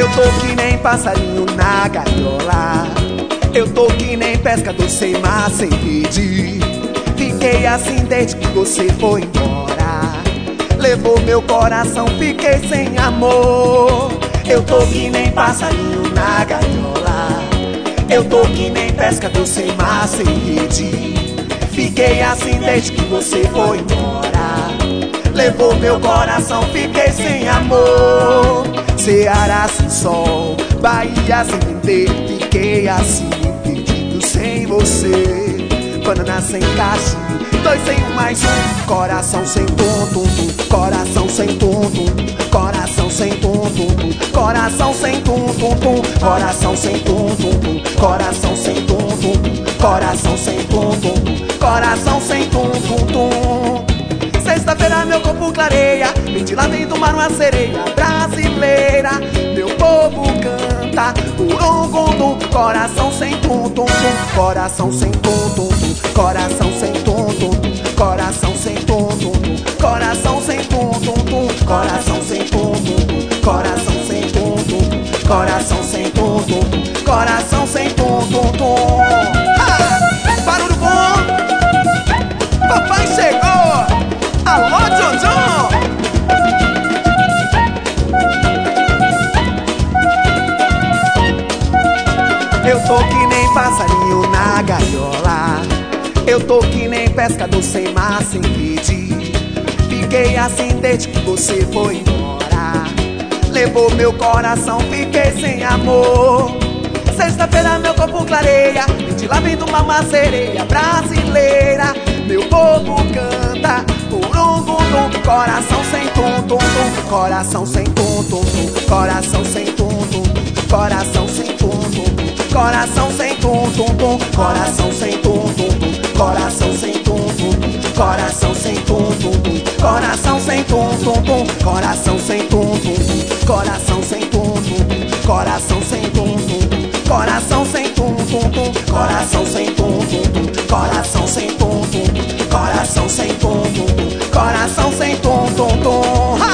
tô que nem passarinho na gaiola, eu tô que nem pescador sem mar, sem rede. Fiquei assim desde que você foi embora, levou meu coração, fiquei sem amor. Eu tô que nem passarinho na gaiola, eu tô que nem pescador sem mar, sem rede. Fiquei assim desde que você foi embora, levou meu coração, fiquei sem amor. Ceará sem sol, Bahia sem vender, fiquei assim perdido sem você. Banana sem cacho, dois sem um mais um. Coração sem tum-tum-tum, coração sem tum-tum-tum, coração sem tum-tum-tum, coração sem tum-tum-tum, coração sem tum-tum-tum, coração sem tum-tum-tum, coração sem tum-tum-tum, coração sem tum-tum-tum. Sexta-feira meu corpo clareia, vem de lá dentro do mar uma sereia brasileira. Meu povo canta urungundum, coração sem tum-tum-tum, coração sem tum-tum-tum, coração sem tum-tum-tum, coração sem tum-tum-tum, coração sem tum-tum-tum, coração sem tum-tum-tum, coração sem tum-tum-tum, coração sem tum-tum-tum, coração sem tum-tum-tum. Barulho bom, papai chegou. Alô, Jojo! Eu tô que nem passarinho na gaiola, eu tô que nem pescador sem mar, sem rede. Fiquei assim desde que você foi embora, levou meu coração, fiquei sem amor. Sexta-feira meu corpo clareia, de lá vem uma sereia brasileira. Meu povo canta urungundum, coração sem tum-tum-tum, coração sem tum-tum-tum, coração sem tum-tum-tum, coração sem tum-tum-tum, coração sem tum-tum-tum, coração sem tum-tum-tum, coração sem tum-tum-tum, coração sem tum-tum-tum, coração sem tum-tum-tum, coração sem tum-tum-tum, coração sem tum-tum-tum, coração sem tum-tum-tum, coração sem tum-tum-tum, coração sem tum-tum-tum, coração sem tum-tum-tum, coração sem tum-tum-tum, coração sem tum-tum-tum.